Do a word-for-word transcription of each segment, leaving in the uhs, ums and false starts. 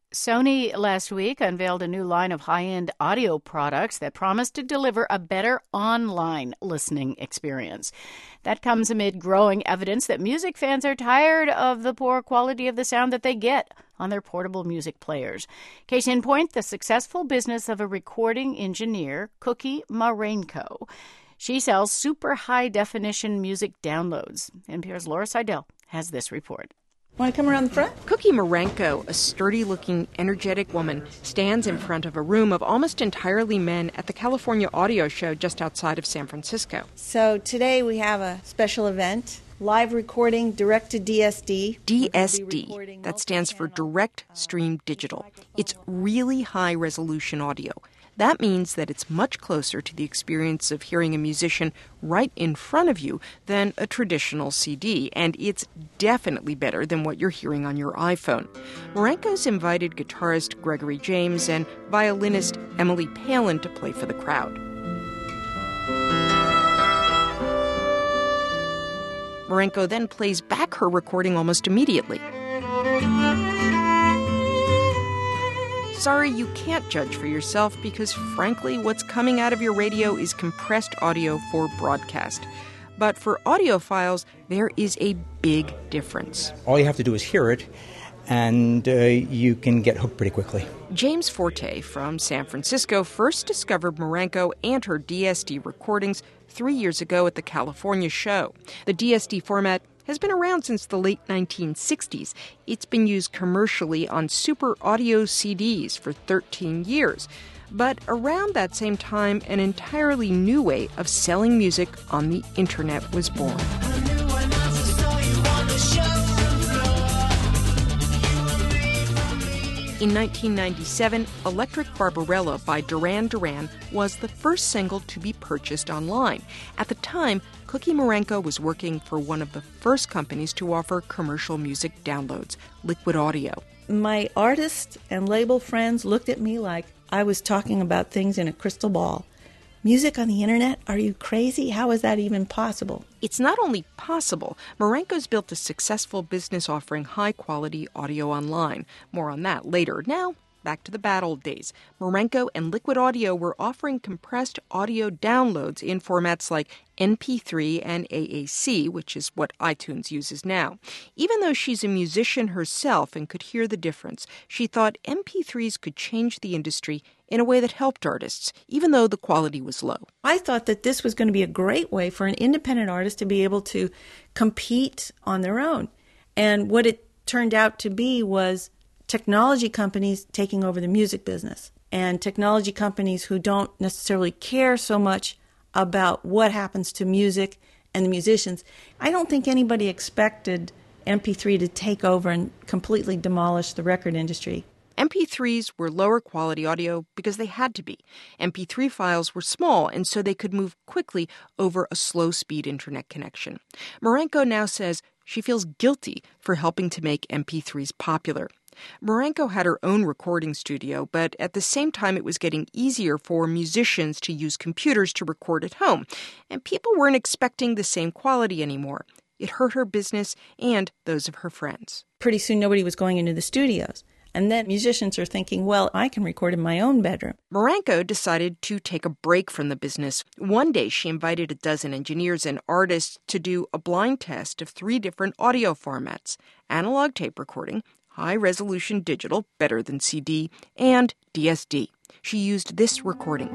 Sony last week unveiled a new line of high-end audio products that promise to deliver a better online listening experience. That comes amid growing evidence that music fans are tired of the poor quality of the sound that they get on their portable music players. Case in point, the successful business of a recording engineer, Cookie Marenko. She sells super high-definition music downloads. N P R's Laura Seidel has this report. Want to come around the front? Cookie Marenko, a sturdy-looking, energetic woman, stands in front of a room of almost entirely men at the California Audio Show just outside of San Francisco. So today we have a special event, live recording direct to D S D. D S D, that stands for Direct Stream Digital. It's really high-resolution audio. That means that it's much closer to the experience of hearing a musician right in front of you than a traditional C D, and it's definitely better than what you're hearing on your iPhone. Marenko's invited guitarist Gregory James and violinist Emily Palin to play for the crowd. Marenko then plays back her recording almost immediately. Sorry, you can't judge for yourself because, frankly, what's coming out of your radio is compressed audio for broadcast. But for audiophiles, there is a big difference. All you have to do is hear it, and uh, you can get hooked pretty quickly. James Forte from San Francisco first discovered Marenko and her D S D recordings three years ago at the California show. The D S D format has been around since the late nineteen sixties. It's been used commercially on super audio C Ds for thirteen years. But around that same time, an entirely new way of selling music on the internet was born. In nineteen ninety-seven, Electric Barbarella by Duran Duran was the first single to be purchased online. At the time, Cookie Marenko was working for one of the first companies to offer commercial music downloads, Liquid Audio. My artist and label friends looked at me like I was talking about things in a crystal ball. Music on the internet? Are you crazy? How is that even possible? It's not only possible. Marenko's built a successful business offering high-quality audio online. More on that later. Now, back to the bad old days. Marenko and Liquid Audio were offering compressed audio downloads in formats like M P three and A A C, which is what iTunes uses now. Even though she's a musician herself and could hear the difference, she thought M P threes could change the industry in a way that helped artists, even though the quality was low. I thought that this was going to be a great way for an independent artist to be able to compete on their own. And what it turned out to be was technology companies taking over the music business, and technology companies who don't necessarily care so much about what happens to music and the musicians. I don't think anybody expected M P three to take over and completely demolish the record industry. M P threes were lower quality audio because they had to be. M P three files were small, and so they could move quickly over a slow-speed internet connection. Marenko now says she feels guilty for helping to make M P threes popular. Marenko had her own recording studio, but at the same time it was getting easier for musicians to use computers to record at home, and people weren't expecting the same quality anymore. It hurt her business and those of her friends. Pretty soon nobody was going into the studios. And then musicians are thinking, well, I can record in my own bedroom. Marenko decided to take a break from the business. One day, she invited a dozen engineers and artists to do a blind test of three different audio formats: analog tape recording, high-resolution digital, better than C D, and D S D. She used this recording.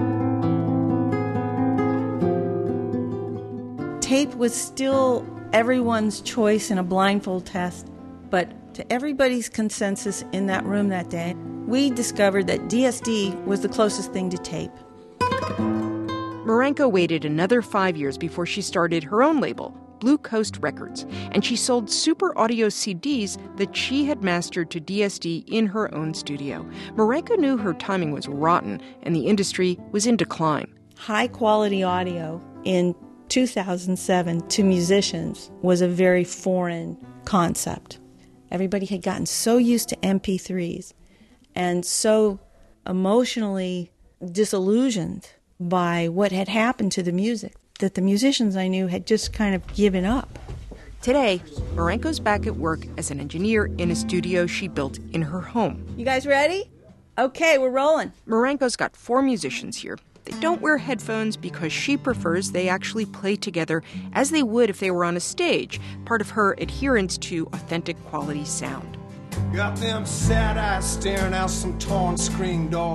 Tape was still everyone's choice in a blindfold test, but to everybody's consensus in that room that day, we discovered that D S D was the closest thing to tape. Marenko waited another five years before she started her own label, Blue Coast Records, and she sold super audio C Ds that she had mastered to D S D in her own studio. Marenko knew her timing was rotten and the industry was in decline. High-quality audio in two thousand seven to musicians was a very foreign concept. Everybody had gotten so used to M P threes and so emotionally disillusioned by what had happened to the music that the musicians I knew had just kind of given up. Today, Marenko's back at work as an engineer in a studio she built in her home. You guys ready? Okay, we're rolling. Marenko's got four musicians here. They don't wear headphones because she prefers they actually play together as they would if they were on a stage, part of her adherence to authentic quality sound. Got them sad eyes staring out some torn screen door.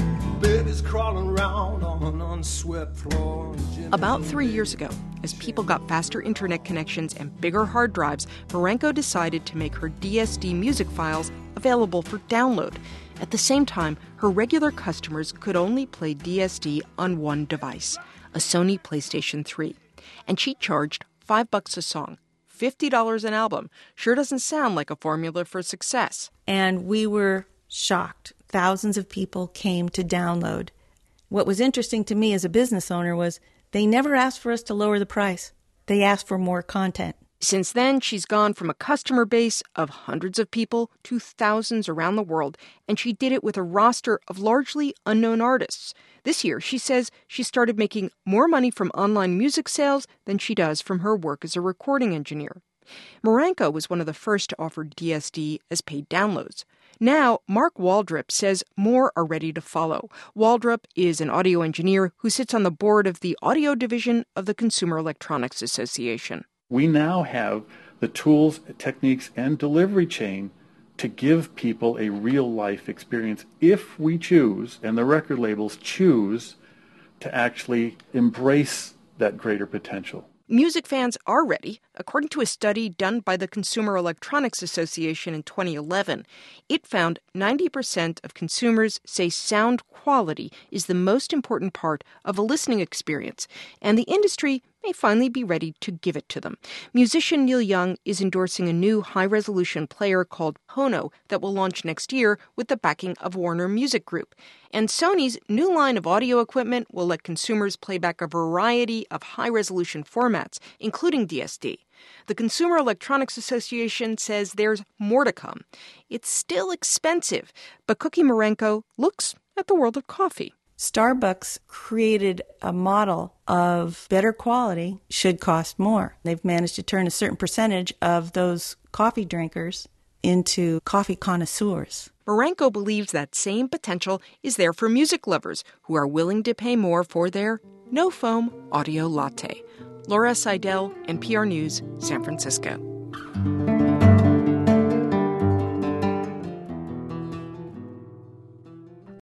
Baby's crawling around on an unswept floor. About three years ago, as people got faster internet connections and bigger hard drives, Marenko decided to make her D S D music files available for download. At the same time, her regular customers could only play D S D on one device, a Sony PlayStation three. And she charged five bucks a song, fifty dollars an album. Sure doesn't sound like a formula for success. And we were shocked. Thousands of people came to download. What was interesting to me as a business owner was they never asked for us to lower the price. They asked for more content. Since then, she's gone from a customer base of hundreds of people to thousands around the world, and she did it with a roster of largely unknown artists. This year, she says she started making more money from online music sales than she does from her work as a recording engineer. Marenko was one of the first to offer D S D as paid downloads. Now, Mark Waldrop says more are ready to follow. Waldrop is an audio engineer who sits on the board of the audio division of the Consumer Electronics Association. We now have the tools, techniques, and delivery chain to give people a real-life experience if we choose, and the record labels choose, to actually embrace that greater potential. Music fans are ready. According to a study done by the Consumer Electronics Association in twenty eleven, it found ninety percent of consumers say sound quality is the most important part of a listening experience, and the industry may finally be ready to give it to them. Musician Neil Young is endorsing a new high-resolution player called Hono that will launch next year with the backing of Warner Music Group. And Sony's new line of audio equipment will let consumers play back a variety of high-resolution formats, including D S D. The Consumer Electronics Association says there's more to come. It's still expensive, but Cookie Marenko looks at the world of coffee. Starbucks created a model of better quality should cost more. They've managed to turn a certain percentage of those coffee drinkers into coffee connoisseurs. Marenko believes that same potential is there for music lovers who are willing to pay more for their no-foam audio latte. Laura Seidel, N P R News, San Francisco.